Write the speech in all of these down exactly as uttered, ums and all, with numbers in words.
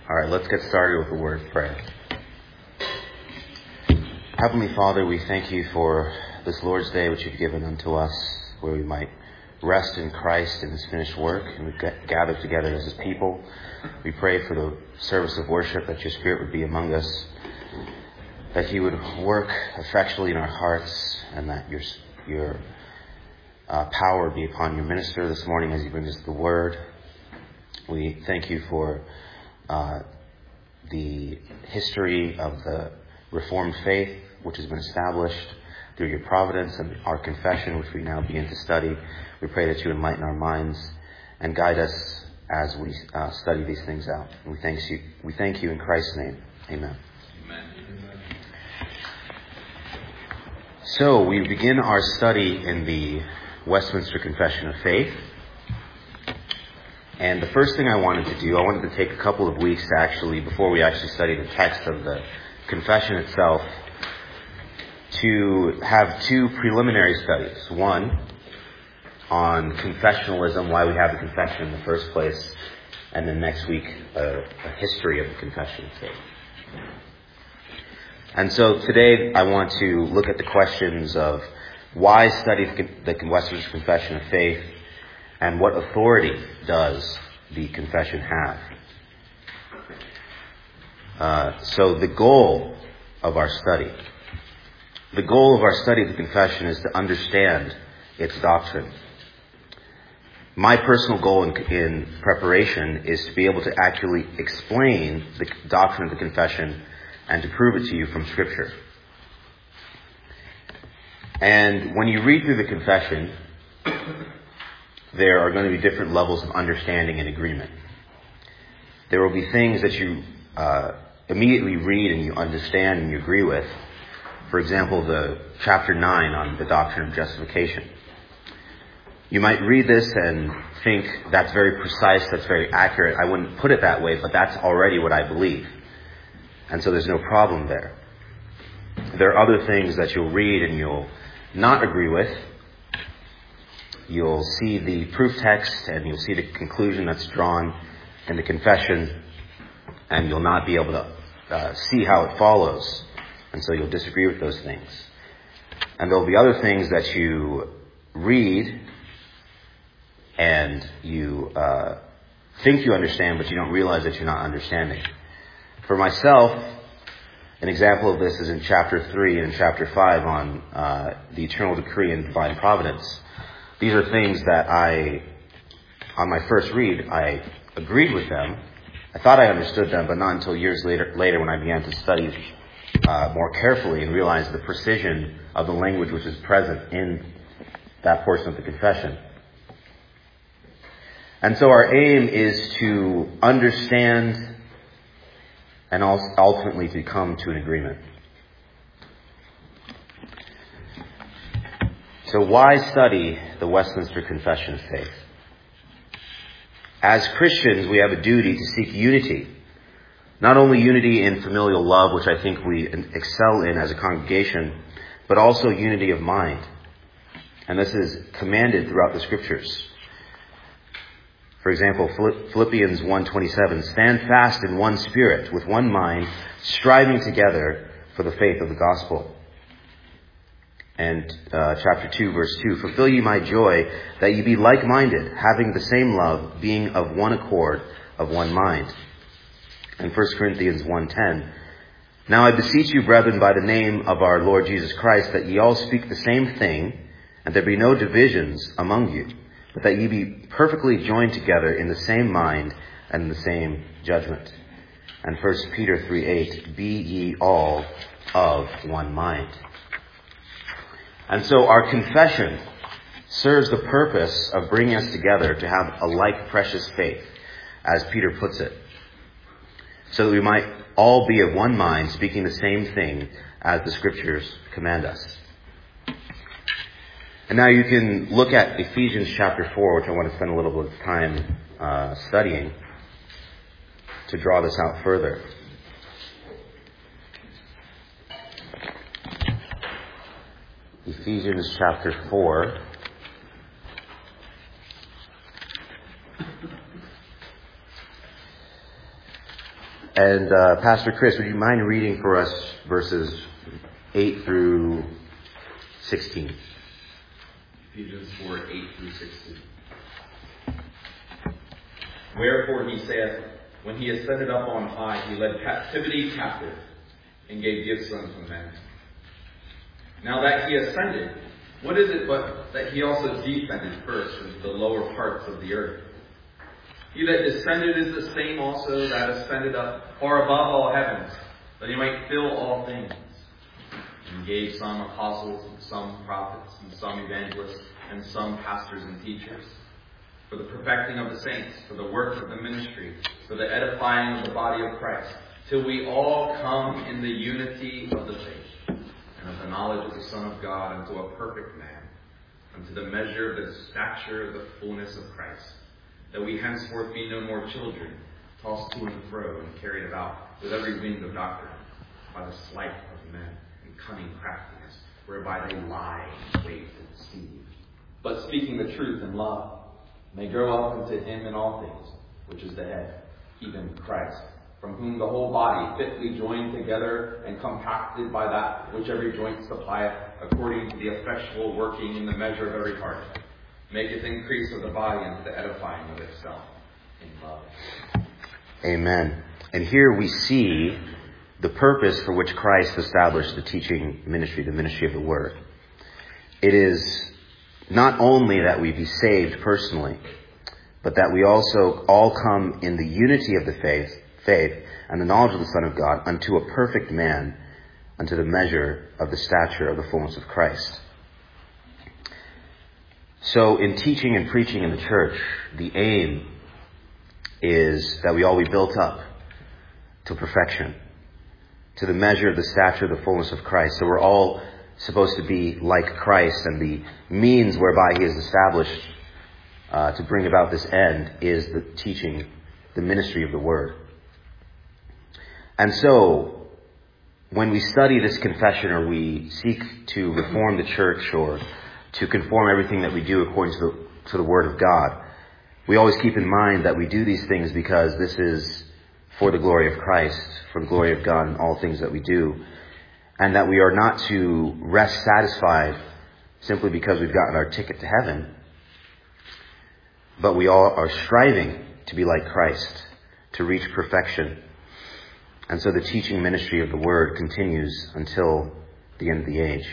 All right, let's get started with a word of prayer. Heavenly Father, we thank you for this Lord's Day which you've given unto us, where we might rest in Christ and his finished work, and we've gathered together as his people. We pray for the service of worship, that your Spirit would be among us, that he would work effectually in our hearts, and that your your uh, power be upon your minister this morning as he brings us the word. We thank you for uh, the history of the Reformed faith, which has been established through your providence, and our confession, which we now begin to study. We pray that you enlighten our minds and guide us as we uh, study these things out. And we thank you. We thank you in Christ's name. Amen. Amen. So we begin our study in the Westminster Confession of Faith. And the first thing I wanted to do, I wanted to take a couple of weeks to actually, before we actually study the text of the confession itself, to have two preliminary studies. One on confessionalism, why we have the confession in the first place, and then next week a, a history of the confession of faith. And so today I want to look at the questions of why study the Westminster Confession of Faith, and what authority does the confession have. Uh, so the goal of our study, the goal of our study of the confession is to understand its doctrine. My personal goal in, in preparation is to be able to actually explain the doctrine of the confession and to prove it to you from Scripture. And when you read through the confession, there are going to be different levels of understanding and agreement. There will be things that you uh, immediately read and you understand and you agree with. For example, the chapter nine on the doctrine of justification. You might read this and think that's very precise, that's very accurate. I wouldn't put it that way, but that's already what I believe. And so there's no problem there. There are other things that you'll read and you'll not agree with. You'll see the proof text and you'll see the conclusion that's drawn in the confession, and you'll not be able to uh, see how it follows. And so you'll disagree with those things. And there'll be other things that you read and you uh, think you understand, but you don't realize that you're not understanding. For myself, an example of this is in chapter three and chapter five on uh, the eternal decree and divine providence. These are things that I, on my first read, I agreed with them. I thought I understood them, but not until years later, later when I began to study uh, more carefully and realized the precision of the language which is present in that portion of the confession. And so our aim is to understand and also ultimately to come to an agreement. So why study the Westminster Confession of Faith? As Christians, we have a duty to seek unity. Not only unity in familial love, which I think we excel in as a congregation, but also unity of mind. And this is commanded throughout the Scriptures. For example, Philippians one twenty-seven, stand fast in one spirit, with one mind, striving together for the faith of the gospel. And uh, chapter two, verse two, fulfill ye my joy, that ye be like-minded, having the same love, being of one accord, of one mind. And First Corinthians one ten, now I beseech you, brethren, by the name of our Lord Jesus Christ, that ye all speak the same thing, and there be no divisions among you, but that ye be perfectly joined together in the same mind and in the same judgment. And First Peter three eight, be ye all of one mind. And so our confession serves the purpose of bringing us together to have a like precious faith, as Peter puts it, so that we might all be of one mind, speaking the same thing as the Scriptures command us. And now you can look at Ephesians chapter four, which I want to spend a little bit of time uh, studying to draw this out further. Ephesians chapter four. And uh, Pastor Chris, would you mind reading for us verses eight through sixteen? Ephesians four, eight through sixteen. Wherefore he saith, when he ascended up on high, he led captivity captive, and gave gifts unto men. Now that he ascended, what is it but that he also descended first into the lower parts of the earth? He that descended is the same also that ascended up far above all heavens, that he might fill all things. And gave some apostles, and some prophets, and some evangelists, and some pastors and teachers, for the perfecting of the saints, for the work of the ministry, for the edifying of the body of Christ, till we all come in the unity of the faith, and of the knowledge of the Son of God, unto a perfect man, unto the measure of the stature of the fullness of Christ, that we henceforth be no more children, tossed to and fro, and carried about with every wind of doctrine, by the sleight of men, and cunning craftiness, whereby they lie and wait to deceive. But speaking the truth in love, may grow up into him in all things, which is the head, even Christ, from whom the whole body, fitly joined together and compacted by that which every joint supplieth, according to the effectual working in the measure of every part, maketh increase of the body unto the edifying of itself in love. Amen. And here we see the purpose for which Christ established the teaching ministry, the ministry of the Word. It is not only that we be saved personally, but that we also all come in the unity of the faith, faith and the knowledge of the Son of God unto a perfect man, unto the measure of the stature of the fullness of Christ. So in teaching and preaching in the church, the aim is that we all be built up to perfection, to the measure of the stature of the fullness of Christ. So we're all supposed to be like Christ, and the means whereby he is established uh, to bring about this end is the teaching, the ministry of the Word. And so, when we study this confession, or we seek to reform the church, or to conform everything that we do according to the, to the Word of God, we always keep in mind that we do these things because this is for the glory of Christ, for the glory of God in all things that we do. And that we are not to rest satisfied simply because we've gotten our ticket to heaven, but we all are striving to be like Christ, to reach perfection. And so the teaching ministry of the Word continues until the end of the age.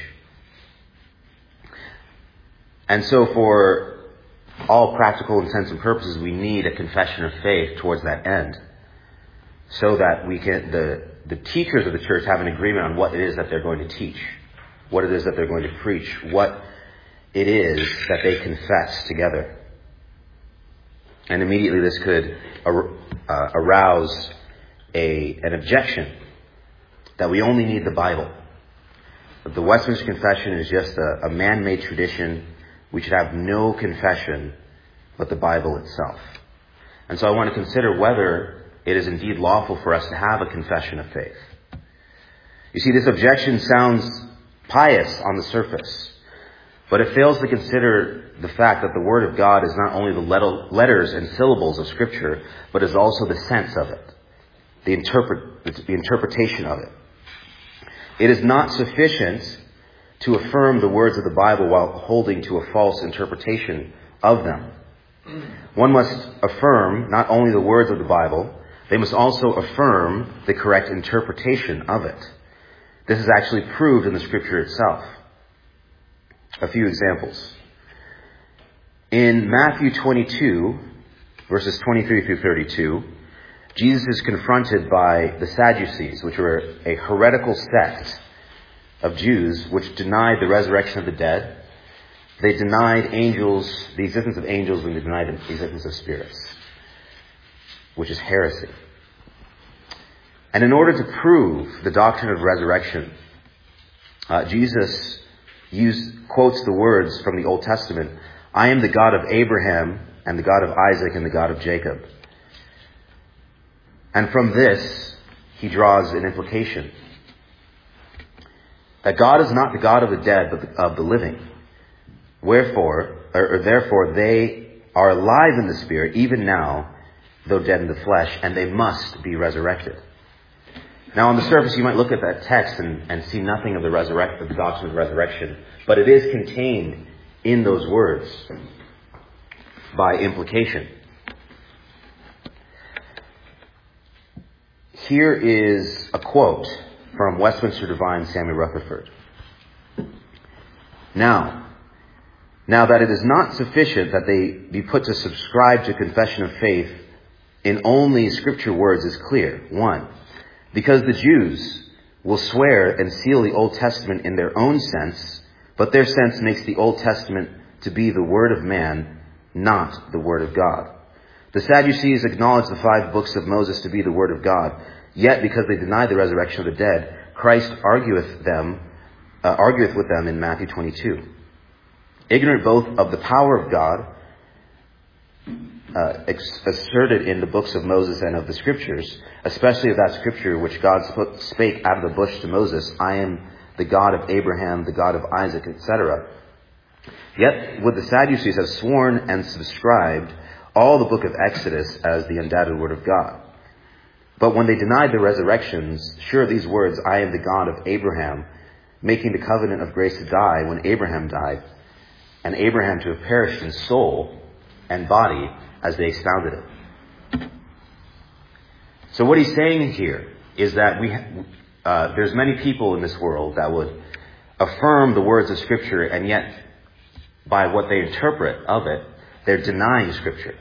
And so for all practical intents and purposes, we need a confession of faith towards that end, so that we can, the the teachers of the church have an agreement on what it is that they're going to teach, what it is that they're going to preach, what it is that they confess together. And immediately this could ar- uh, arouse a an objection that we only need the Bible. That the Westminster Confession is just a, a man-made tradition. We should have no confession but the Bible itself. And so I want to consider whether it is indeed lawful for us to have a confession of faith. You see, this objection sounds pious on the surface, but it fails to consider the fact that the Word of God is not only the letters and syllables of Scripture, but is also the sense of it, the, interpret, the interpretation of it. It is not sufficient to affirm the words of the Bible while holding to a false interpretation of them. One must affirm not only the words of the Bible, they must also affirm the correct interpretation of it. This is actually proved in the Scripture itself. A few examples. In Matthew twenty-two, verses twenty-three through thirty-two, Jesus is confronted by the Sadducees, which were a heretical sect of Jews which denied the resurrection of the dead. They denied angels, the existence of angels, when they denied the existence of spirits, which is heresy. And in order to prove the doctrine of resurrection, uh, Jesus used, quotes the words from the Old Testament, "I am the God of Abraham, and the God of Isaac, and the God of Jacob." And from this, he draws an implication that God is not the God of the dead, but of the living. Wherefore, or, or therefore, they are alive in the Spirit, even now, though dead in the flesh, and they must be resurrected. Now, on the surface, you might look at that text and, and see nothing of the resurrect, of the doctrine of resurrection, but it is contained in those words by implication. Here is a quote from Westminster Divine Samuel Rutherford. Now, now that it is not sufficient that they be put to subscribe to confession of faith in only Scripture words is clear. One, because the Jews will swear and seal the Old Testament in their own sense, but their sense makes the Old Testament to be the word of man, not the word of God. The Sadducees acknowledge the five books of Moses to be the word of God, yet because they deny the resurrection of the dead, Christ argueth them, uh, argueth with them in Matthew twenty-two. Ignorant both of the power of God, Uh, ex- asserted in the books of Moses and of the Scriptures, especially of that Scripture which God sp- spake out of the bush to Moses, I am the God of Abraham, the God of Isaac, et cetera. Yet would the Sadducees have sworn and subscribed all the book of Exodus as the undoubted word of God. But when they denied the resurrections, sure these words, I am the God of Abraham, making the covenant of grace to die when Abraham died, and Abraham to have perished in soul and body, as they expounded it. So what he's saying here is that we, uh, there's many people in this world that would affirm the words of Scripture, and yet by what they interpret of it, they're denying Scripture.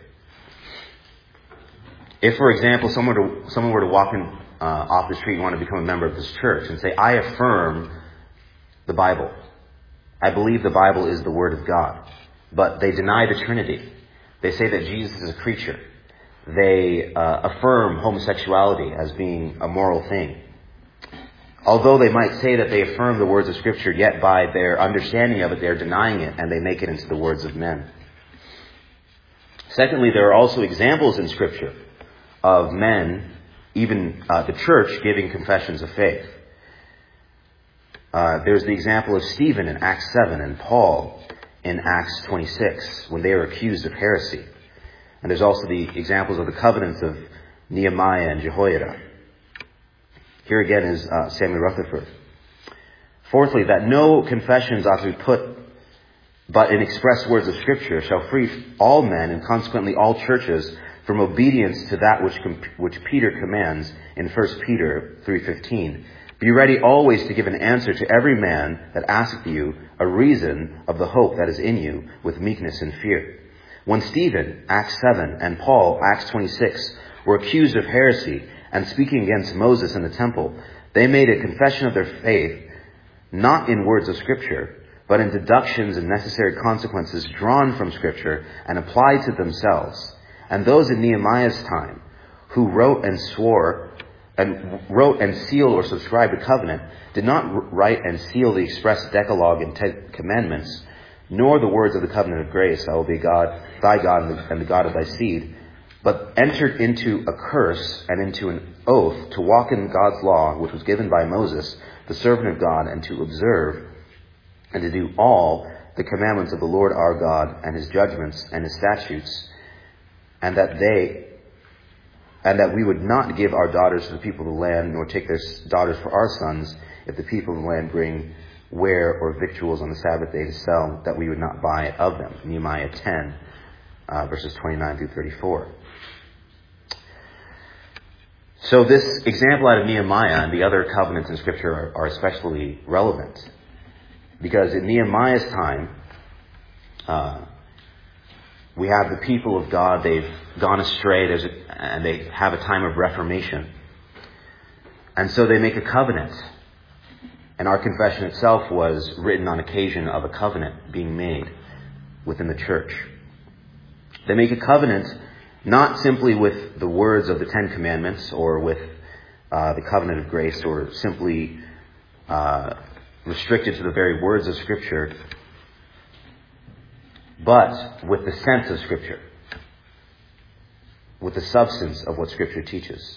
If, for example, someone were to, someone were to walk in uh, off the street and want to become a member of this church and say, I affirm the Bible. I believe the Bible is the Word of God. But they deny the Trinity. They say that Jesus is a creature. They uh, affirm homosexuality as being a moral thing. Although they might say that they affirm the words of Scripture, yet by their understanding of it, they're denying it, and they make it into the words of men. Secondly, there are also examples in Scripture of men, even uh, the church, giving confessions of faith. Uh, there's the example of Stephen in Acts seven and Paul in Acts twenty-six, when they are accused of heresy. And there's also the examples of the covenants of Nehemiah and Jehoiada. Here again is uh, Samuel Rutherford. Fourthly, that no confessions ought to be put but in express words of Scripture shall free all men and consequently all churches from obedience to that which com- which Peter commands in First Peter three fifteen. Be ready always to give an answer to every man that asketh you a reason of the hope that is in you with meekness and fear. When Stephen, Acts seven, and Paul, Acts twenty-six, were accused of heresy and speaking against Moses in the temple, they made a confession of their faith, not in words of Scripture, but in deductions and necessary consequences drawn from Scripture and applied to themselves. And those in Nehemiah's time, who wrote and swore and wrote and sealed or subscribed a covenant, did not write and seal the express Decalogue and Ten Commandments, nor the words of the covenant of grace, I will be God, thy God, and the, and the God of thy seed, but entered into a curse and into an oath to walk in God's law, which was given by Moses, the servant of God, and to observe and to do all the commandments of the Lord our God, and his judgments and his statutes, and that they and that we would not give our daughters to the people of the land, nor take their daughters for our sons, if the people of the land bring ware or victuals on the Sabbath day to sell, that we would not buy it of them. Nehemiah ten, uh, verses twenty-nine through thirty-four. So this example out of Nehemiah and the other covenants in Scripture are, are especially relevant. Because in Nehemiah's time, uh, we have the people of God, they've gone astray, there's a, and they have a time of reformation. And so they make a covenant. And our confession itself was written on occasion of a covenant being made within the church. They make a covenant not simply with the words of the Ten Commandments or with uh, the covenant of grace, or simply uh, restricted to the very words of Scripture, but with the sense of Scripture, with the substance of what Scripture teaches.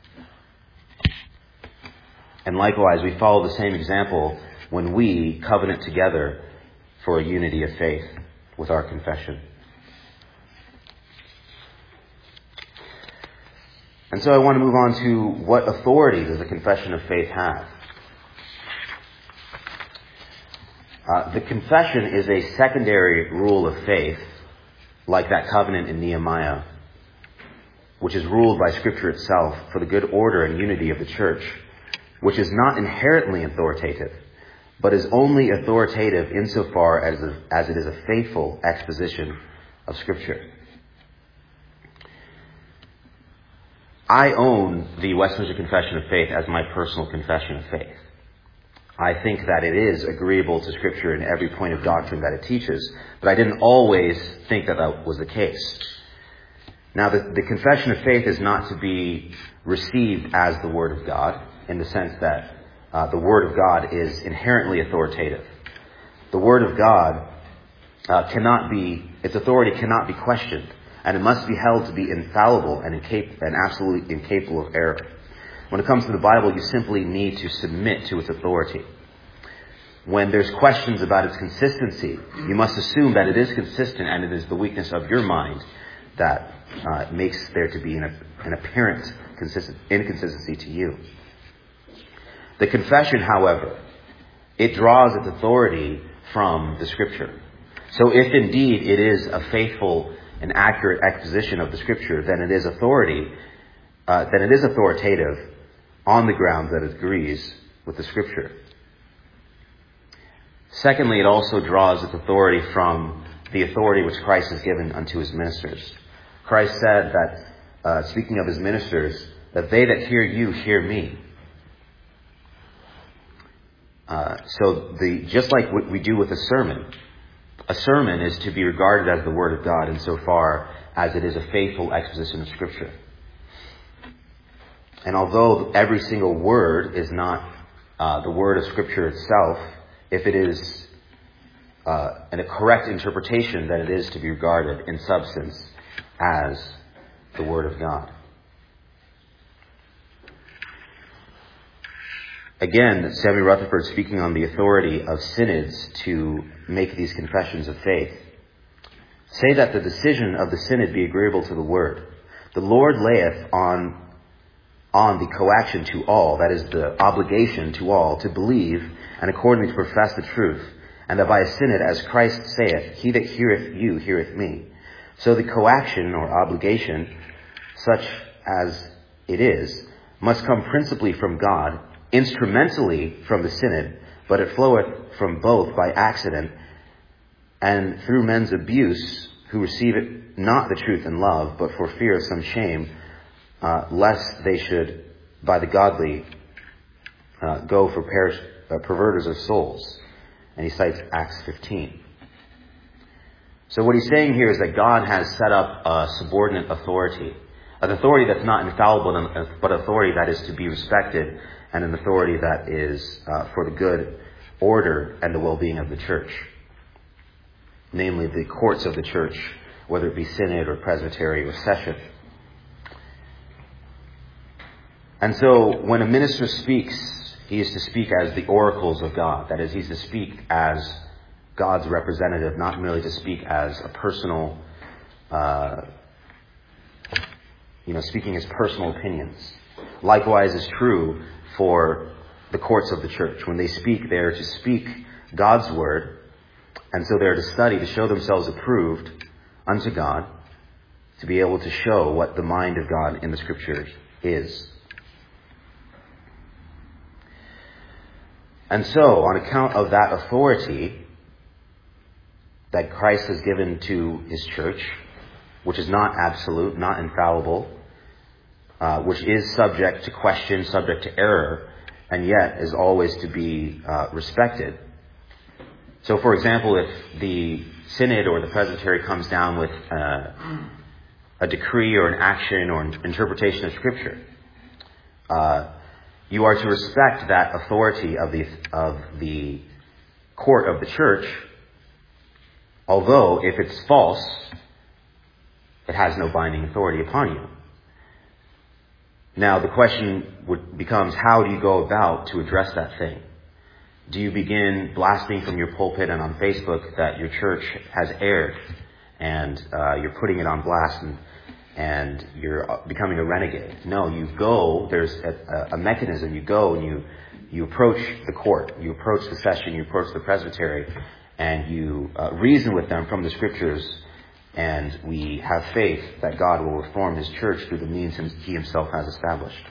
And likewise, we follow the same example when we covenant together for a unity of faith with our confession. And so I want to move on to what authority does the confession of faith have? Uh, the confession is a secondary rule of faith, like that covenant in Nehemiah, which is ruled by Scripture itself for the good order and unity of the church, which is not inherently authoritative, but is only authoritative insofar as, a, as it is a faithful exposition of Scripture. I own the Westminster Confession of Faith as my personal confession of faith. I think that it is agreeable to Scripture in every point of doctrine that it teaches, but I didn't always think that that was the case. Now, the, the confession of faith is not to be received as the Word of God, in the sense that uh, the Word of God is inherently authoritative. The Word of God uh, cannot be, its authority cannot be questioned, and it must be held to be infallible and, incap- and absolutely incapable of error. When it comes to the Bible, you simply need to submit to its authority. When there's questions about its consistency, you must assume that it is consistent and it is the weakness of your mind that uh, makes there to be an, an apparent consistent, inconsistency to you. The confession, however, it draws its authority from the Scripture. So if indeed it is a faithful and accurate exposition of the Scripture, then it is authority, uh, then it is authoritative on the ground that it agrees with the Scripture. Secondly, it also draws its authority from the authority which Christ has given unto his ministers. Christ said that, uh, speaking of his ministers, that they that hear you hear me. Uh, so the just like what we do with a sermon, a sermon is to be regarded as the Word of God insofar as it is a faithful exposition of Scripture. And although every single word is not uh, the word of Scripture itself, if it is uh, in a correct interpretation, then it is to be regarded in substance as the Word of God. Again, Samuel Rutherford, speaking on the authority of synods to make these confessions of faith, say that the decision of the synod be agreeable to the Word. The Lord layeth on on the coaction to all, that is the obligation to all, to believe and accordingly to profess the truth, and that by a synod, as Christ saith, he that heareth you heareth me. So the coaction or obligation, such as it is, must come principally from God, instrumentally from the synod, but it floweth from both by accident, and through men's abuse, who receive it not the truth in love, but for fear of some shame, Uh, lest they should, by the godly, uh, go for perish, uh, perverters of souls. And he cites Acts fifteen. So what he's saying here is that God has set up a subordinate authority, an authority that's not infallible, but authority that is to be respected, and an authority that is uh, for the good order and the well-being of the church. Namely, the courts of the church, whether it be synod or presbytery or session. And so when a minister speaks, he is to speak as the oracles of God. That is, he's to speak as God's representative, not merely to speak as a personal, uh, you know, speaking his personal opinions. Likewise is true for the courts of the church. When they speak, they are to speak God's word, and so they are to study to show themselves approved unto God, to be able to show what the mind of God in the Scriptures is. And so, on account of that authority that Christ has given to his church, which is not absolute, not infallible, uh, which is subject to question, subject to error, and yet is always to be uh, respected. So, for example, if the synod or the presbytery comes down with uh, a decree or an action or an interpretation of Scripture, uh, you are to respect that authority of the of the court of the church, although if it's false, it has no binding authority upon you. Now, the question would becomes, how do you go about to address that thing? Do you begin blasting from your pulpit and on Facebook that your church has erred, and uh, you're putting it on blast and and you're becoming a renegade. No, you go, there's a, a mechanism, you go and you, you approach the court, you approach the session, you approach the presbytery, and you uh, reason with them from the scriptures, and we have faith that God will reform his church through the means he himself has established.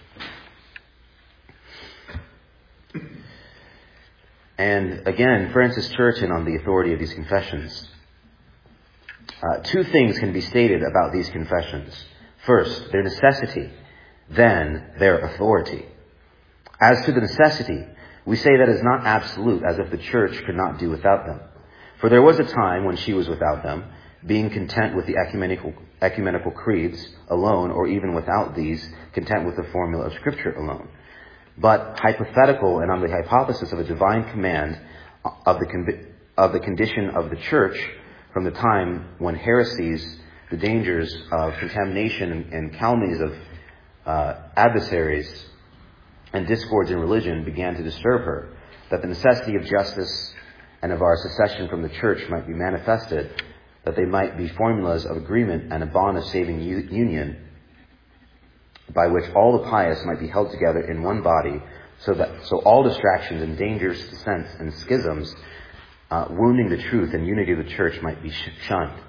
And again, Francis Turretin on the authority of these confessions. Uh, two things can be stated about these confessions. First, their necessity, then their authority. As to the necessity, we say that is not absolute, as if the church could not do without them. For there was a time when she was without them, being content with the ecumenical, ecumenical creeds alone, or even without these, content with the formula of Scripture alone. But hypothetical and on the hypothesis of a divine command of the, of the condition of the church from the time when heresies, the dangers of contamination and, and calumnies of uh, adversaries and discords in religion began to disturb her, that the necessity of justice and of our secession from the church might be manifested, that they might be formulas of agreement and a bond of saving u- union, by which all the pious might be held together in one body, so that so all distractions and dangers, dissents, and schisms, uh, wounding the truth and unity of the church, might be shunned.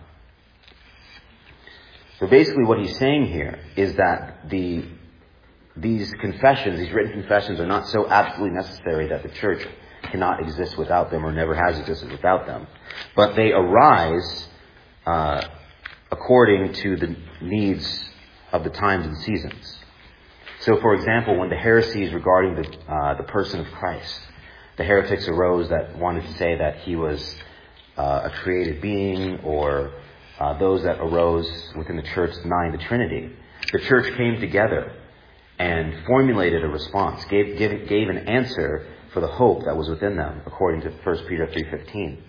So basically, what he's saying here is that the these confessions, these written confessions, are not so absolutely necessary that the church cannot exist without them or never has existed without them, but they arise uh, according to the needs of the times and seasons. So, for example, when the heresies regarding the uh, the person of Christ, the heretics arose that wanted to say that he was uh, a created being, or uh, those that arose within the church denying the Trinity, the church came together and formulated a response, gave, gave, gave an answer for the hope that was within them, according to First Peter three fifteen.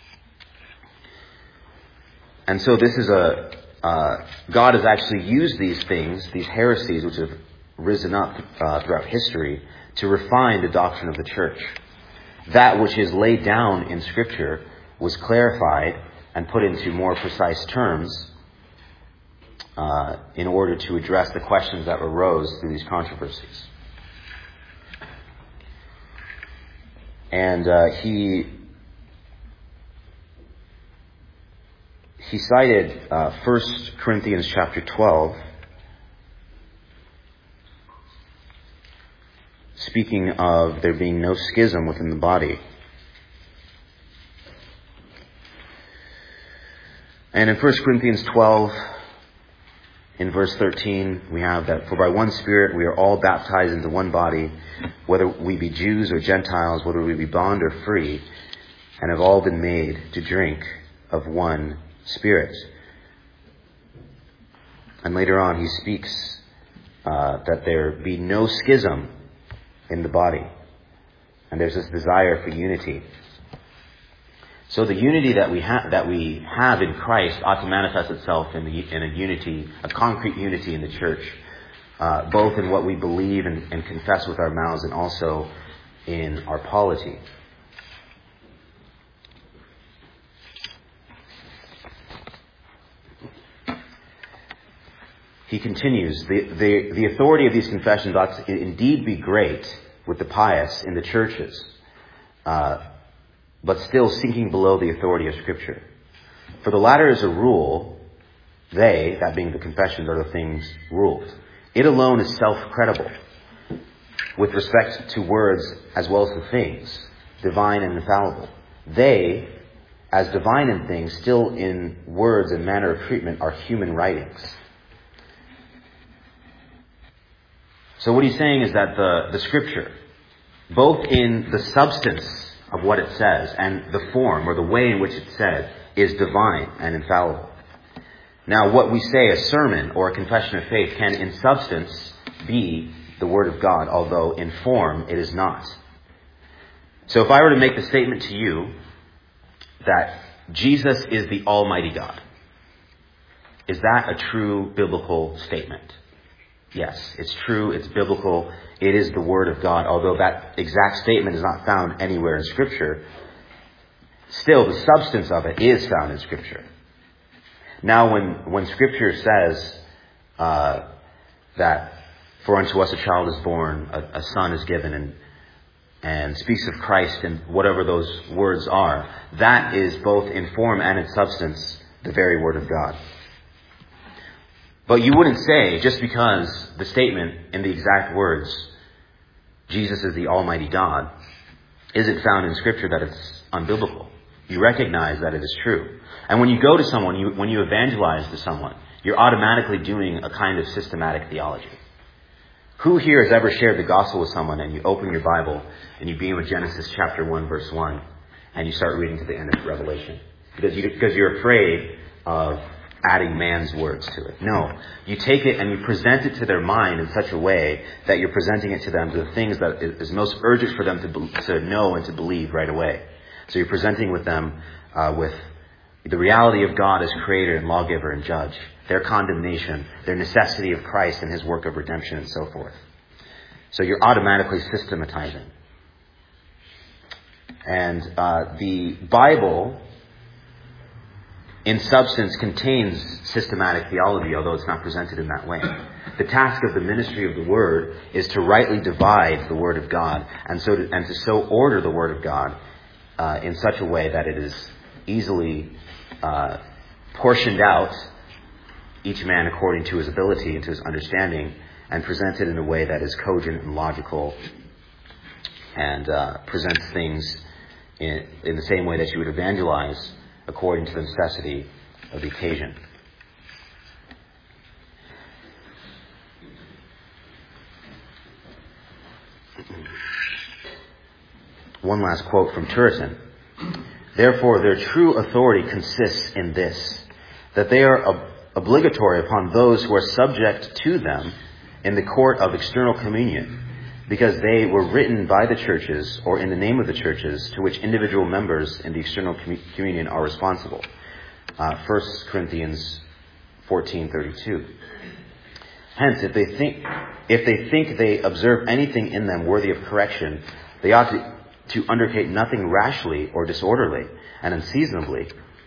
And so this is a Uh, God has actually used these things, these heresies which have risen up uh, throughout history, to refine the doctrine of the church. That which is laid down in Scripture was clarified and put into more precise terms uh, in order to address the questions that arose through these controversies. And uh, he He cited uh, First Corinthians chapter twelve, speaking of there being no schism within the body. And in First Corinthians twelve, in verse thirteen, we have that, for by one Spirit we are all baptized into one body, whether we be Jews or Gentiles, whether we be bond or free, and have all been made to drink of one Spirit. And later on he speaks uh, that there be no schism in the body. And there's this desire for unity. So the unity that we have that we have in Christ ought to manifest itself in, the, in a unity, a concrete unity in the church, uh, both in what we believe and, and confess with our mouths, and also in our polity. He continues, the, the, the authority of these confessions ought to indeed be great with the pious in the churches, uh, but still sinking below the authority of Scripture. For the latter is a rule, they, that being the confessions, are the things ruled. It alone is self-credible with respect to words as well as to things, divine and infallible. They, as divine in things, still in words and manner of treatment, are human writings. So what he's saying is that the, the Scripture, both in the substance of what it says and the form or the way in which it's said, is divine and infallible. Now, what we say, a sermon or a confession of faith, can in substance be the Word of God, although in form it is not. So if I were to make the statement to you that Jesus is the Almighty God, is that a true biblical statement? Yes, it's true, it's biblical, it is the Word of God, although that exact statement is not found anywhere in Scripture. Still, the substance of it is found in Scripture. Now, when, when Scripture says uh, that for unto us a child is born, a, a son is given, and and speaks of Christ and whatever those words are, that is both in form and in substance the very word of God. But you wouldn't say, just because the statement in the exact words, Jesus is the Almighty God, isn't found in Scripture, that it's unbiblical. You recognize that it is true. And when you go to someone, you, when you evangelize to someone, you're automatically doing a kind of systematic theology. Who here has ever shared the gospel with someone and you open your Bible and you begin with Genesis chapter one, verse one, and you start reading to the end of Revelation? Because, you, because you're afraid of adding man's words to it. No. You take it and you present it to their mind in such a way that you're presenting it to them, the things that is most urgent for them to, to know and to believe right away. So you're presenting with them uh, with the reality of God as creator and lawgiver and judge, their condemnation, their necessity of Christ and his work of redemption, and so forth. So you're automatically systematizing. And uh, the Bible, in substance, contains systematic theology, although it's not presented in that way. The task of the ministry of the Word is to rightly divide the Word of God, and so to, and to so order the Word of God uh, in such a way that it is easily uh, portioned out, each man according to his ability and to his understanding, and presented in a way that is cogent and logical, and uh, presents things in, in the same way that you would evangelize according to the necessity of the occasion. One last quote from Turretin. Therefore, their true authority consists in this, that they are ob- obligatory upon those who are subject to them in the court of external communion, because they were written by the churches or in the name of the churches to which individual members in the external com- communion are responsible. Uh, First Corinthians fourteen thirty-two. Hence, if they think if they think they observe anything in them worthy of correction, they ought to, to undertake nothing rashly or disorderly and unseasonably,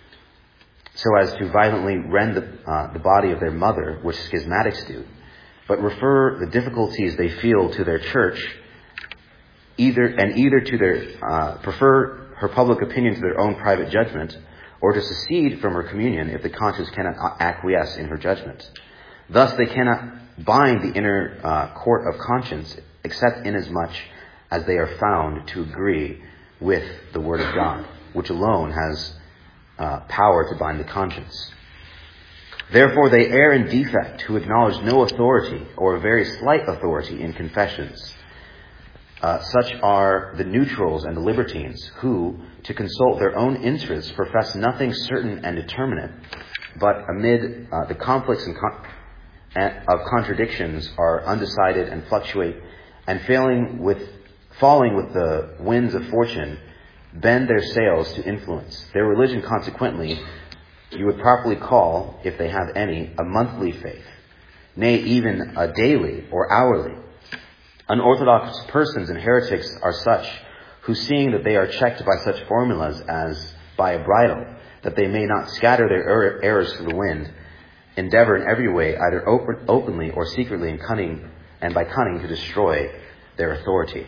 so as to violently rend the, uh, the body of their mother, which schismatics do, but refer the difficulties they feel to their church, either and either to their uh, prefer her public opinion to their own private judgment, or to secede from her communion if the conscience cannot acquiesce in her judgment. Thus they cannot bind the inner uh, court of conscience, except inasmuch as they are found to agree with the Word of God, which alone has uh, power to bind the conscience. Therefore they err in defect who acknowledge no authority or a very slight authority in confessions. Uh, such are the neutrals and the libertines who, to consult their own interests, profess nothing certain and determinate, but amid uh, the conflicts and con- of contradictions are undecided and fluctuate, and failing with, falling with the winds of fortune, bend their sails to influence. Their religion, consequently, you would properly call, if they have any, a monthly faith, nay, even a daily or hourly. Unorthodox persons and heretics are such who, seeing that they are checked by such formulas as by a bridle, that they may not scatter their er- errors to the wind, endeavor in every way, either open, openly or secretly, and cunning and by cunning to destroy their authority.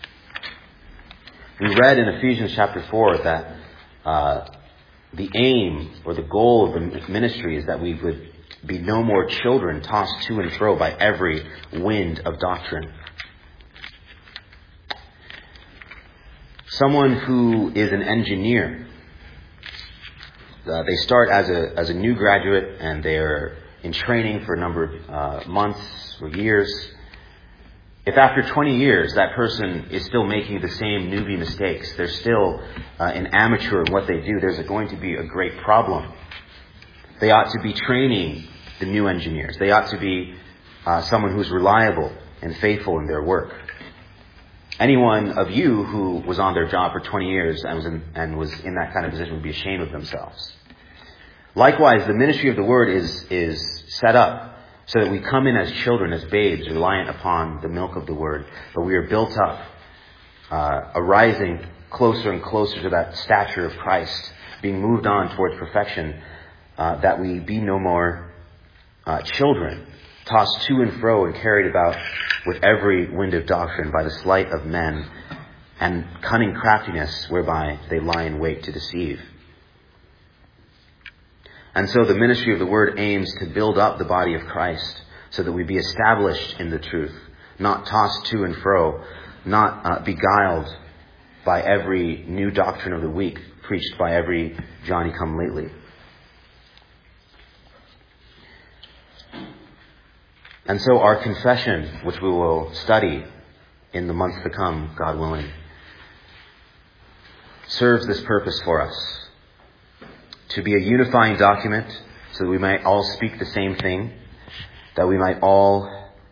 We read in Ephesians chapter four that uh, the aim or the goal of the ministry is that we would be no more children tossed to and fro by every wind of doctrine. Someone who is an engineer, uh, they start as a as a new graduate and they're in training for a number of uh, months or years. If after twenty years that person is still making the same newbie mistakes, they're still uh, an amateur in what they do, there's going to be a great problem. They ought to be training the new engineers. They ought to be uh, someone who's reliable and faithful in their work. Anyone of you who was on their job for twenty years and was in, and was in that kind of position would be ashamed of themselves. Likewise, the ministry of the Word is is set up so that we come in as children, as babes, reliant upon the milk of the Word, but we are built up, uh, arising closer and closer to that stature of Christ, being moved on towards perfection, uh, that we be no more uh, children tossed to and fro and carried about with every wind of doctrine by the sleight of men and cunning craftiness whereby they lie in wait to deceive. And so the ministry of the word aims to build up the body of Christ so that we be established in the truth, not tossed to and fro, not uh, beguiled by every new doctrine of the week preached by every Johnny-come-lately. And so our confession, which we will study in the months to come, God willing, serves this purpose for us. To be a unifying document so that we might all speak the same thing, that we might all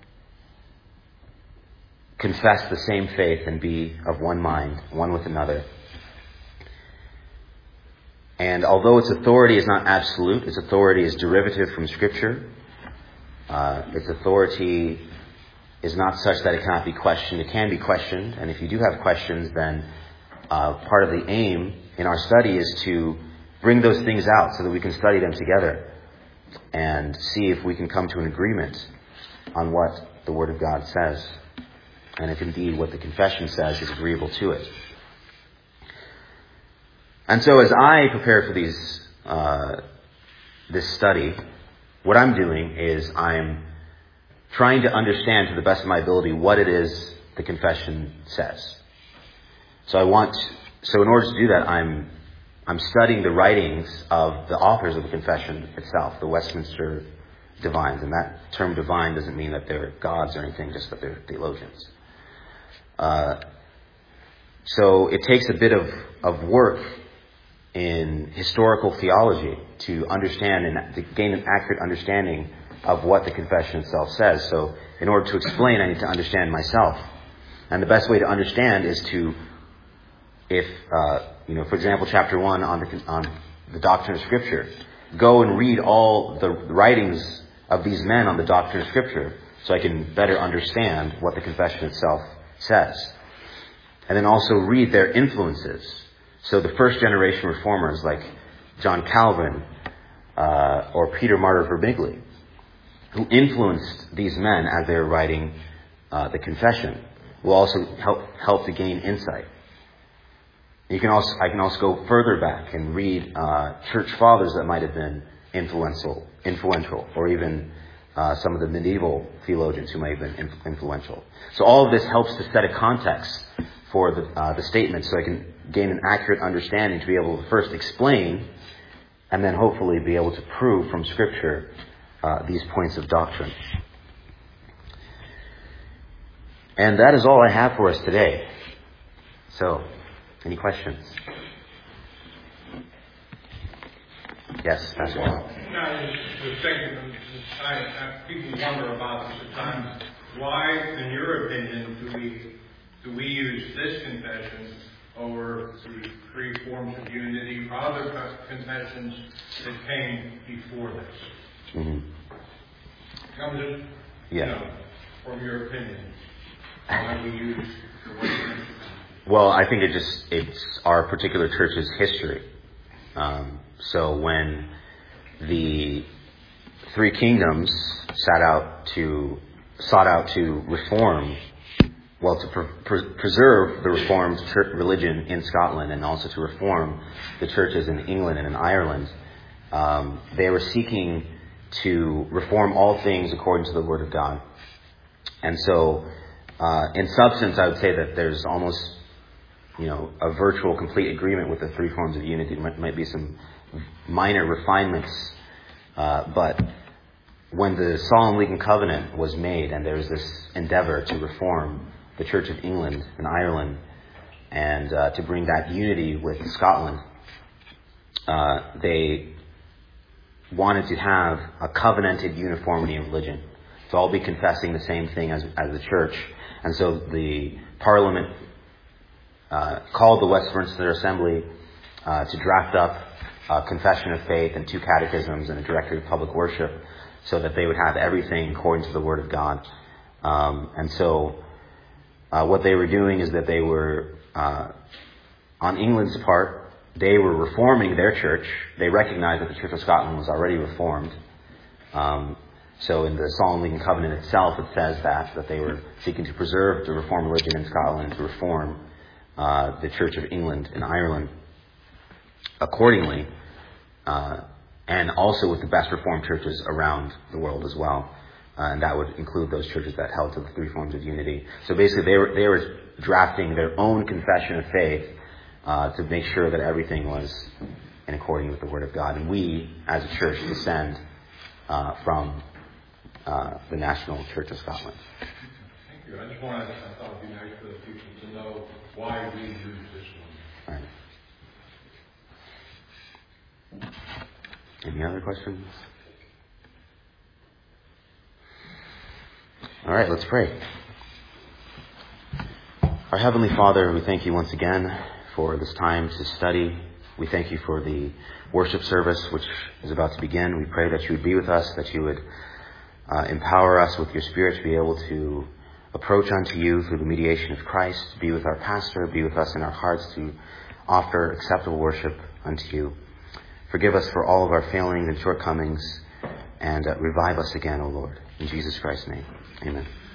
confess the same faith and be of one mind, one with another. And although its authority is not absolute, its authority is derivative from Scripture. Uh, its authority is not such that it cannot be questioned. It can be questioned, and if you do have questions, then uh, part of the aim in our study is to bring those things out so that we can study them together and see if we can come to an agreement on what the Word of God says, and if indeed what the confession says is agreeable to it. And so as I prepare for these uh, this study, what I'm doing is I'm trying to understand to the best of my ability what it is the confession says. So I want, so in order to do that, I'm I'm studying the writings of the authors of the confession itself, the Westminster Divines. And that term divine doesn't mean that they're gods or anything, just that they're theologians. Uh, so it takes a bit of, of work in historical theology to understand and to gain an accurate understanding of what the confession itself says. So in order to explain, I need to understand myself. And the best way to understand is to, if, uh, you know, for example, chapter one on the, on the doctrine of Scripture, go and read all the writings of these men on the doctrine of Scripture so I can better understand what the confession itself says. And then also read their influences. So the first generation reformers like John Calvin uh, or Peter Martyr Verbigli, who influenced these men as they were writing uh, the confession, will also help help to gain insight. You can also I can also go further back and read uh, church fathers that might have been influential, influential, or even uh, some of the medieval theologians who might have been inf- influential. So all of this helps to set a context for the uh, the statement, so I can gain an accurate understanding to be able to first explain, and then hopefully be able to prove from Scripture uh, these points of doctrine. And that is all I have for us today. So, any questions? Yes, Pastor. Well, now, the second, I, I, people wonder about this at times. Why, in your opinion, do we do we use this confession over the three forms of unity or other confessions that came before this? Mm-hmm. Comes in, yeah. you know, from your opinion, why we use the word. Well, I think it just, it's our particular church's history. Um, so when the three kingdoms sat out to, sought out to reform, well, to pre- pre- preserve the Reformed church religion in Scotland and also to reform the churches in England and in Ireland, um, they were seeking to reform all things according to the Word of God. And so, uh, in substance, I would say that there's almost, you know, a virtual complete agreement with the three forms of unity. There might, might be some minor refinements, uh, but when the Solemn League and Covenant was made and there was this endeavor to reform the Church of England and Ireland and uh, to bring that unity with Scotland, uh, they wanted to have a covenanted uniformity in religion, to all be confessing the same thing as, as the church. And so the Parliament uh, called the Westminster Assembly uh, to draft up a confession of faith and two catechisms and a directory of public worship so that they would have everything according to the Word of God. Um, and so uh, what they were doing is that they were, uh, on England's part, they were reforming their church. They recognized that the Church of Scotland was already reformed. Um, So in the Solemn League and Covenant itself, it says that, that they were seeking to preserve the Reformed religion in Scotland, to reform uh, the Church of England and Ireland accordingly, uh, and also with the best Reformed churches around the world as well. Uh, and that would include those churches that held to the three forms of unity. So basically they were, they were drafting their own confession of faith uh, to make sure that everything was in accordance with the Word of God. And we, as a church, descend uh, from uh, the National Church of Scotland. Thank you. I just wanted, I thought it would be nice for the people to know why we use this one. All right. Any other questions? All right, let's pray. Our Heavenly Father, we thank you once again for this time to study. We thank you for the worship service which is about to begin. We pray that you would be with us, that you would uh, empower us with your Spirit to be able to approach unto you through the mediation of Christ, be with our pastor, be with us in our hearts to offer acceptable worship unto you. Forgive us for all of our failings and shortcomings, and uh, revive us again, O Lord. In Jesus Christ's name, amen.